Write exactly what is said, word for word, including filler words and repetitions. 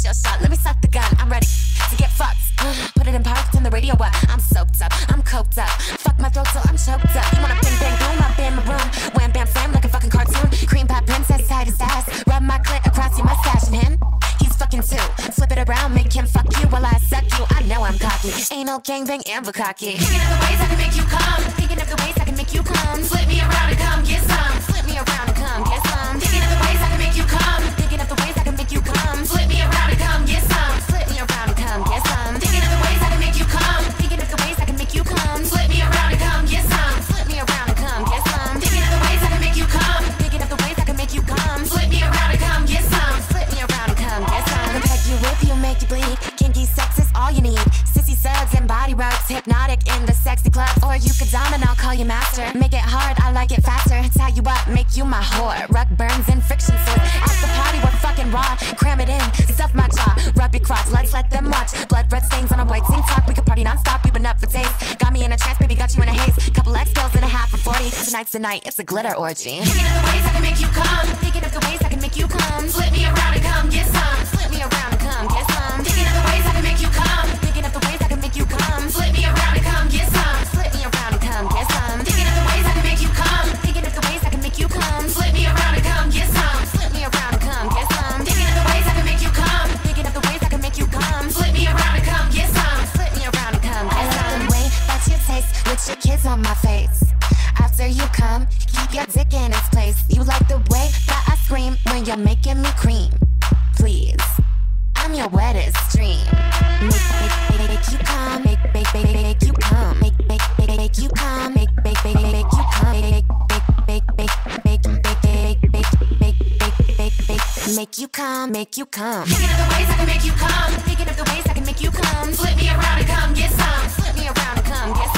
your shot. Let me suck the gun. I'm ready to get fucked. Uh, put it in park, turn the radio up. I'm soaked up, I'm coked up. Fuck my throat till I'm choked up. You wanna bang bang boom up in my room? Wham bam slam like a fucking cartoon. Cream pie princess tight as ass. Rub my clit across your mustache and him. He's fucking too. Flip it around, make him fuck you while I suck you. I know I'm cocky. Anal gangbang and bukkake. Thinking of the ways I can make you come. Thinking of the ways I can make you come. Flip me around and come get some. Flip me around and come get some. Thinking of the ways I can make you come. Thinking of the ways I can make you come. Flip me around and come get some. Flip me around and come get some. Thinking of the ways I can make you come. Thinking of the ways I can make you come. Flip me around and come get some. Flip me around and come get some. Thinking of the ways I can make you come. Thinking of the ways I can make you come. Flip me around and come get some. Flip me around and come get some. I can peg you, whip you, make you bleed. Kinky sex is all you need. Sissy suds and body rubs, hypnotic in the sexy club. Or you could dom and I'll call you master. Make it hard, I like it faster. Tie you up, make you my whore. Rug burns and friction sword. At the party we're fucking raw. Cram it in, stuff my jaw. Rub your crotch, let's let them watch. Blood red stains on a white tank top. We could party non-stop, we've been up for days. Got me in a trance, baby, got you in a haze. Couple X pills and a half for forty. Tonight's the night, it's a glitter orgy. Thinking of the ways I can make you come. Thinking of the ways I can make you come. Flip me around and come get some. Flip me around and come get some. Thinking of the ways I can make you come. Thinking of the ways I can make you come. Flip me around and come get some. Flip me around and come get some. Thinking of the ways I can make you come. Thinking of the ways I can make you come. Flip me around and come get some. Flip me around and come get some. Thinking of the ways I can make you come. Thinking of the ways I can make you come. Flip me around and come get some. Flip me around and come get some. I like the way that you taste with your kids on my face. After you come, keep your dick in its place. You like the way that I scream when you're making me cream. Please, I'm your wettest dream. Make, make, make, make you come. Make, make, make, make you come. Make, make, make, make you come. Make, make, make, make you come. Make, make, make, make, make, make, make, make, make, make, make, make, make you come. Make you come. Thinking of the ways I can make you come. Thinking of the ways I can make you come. Flip me around and come get some. Flip me around and come get some.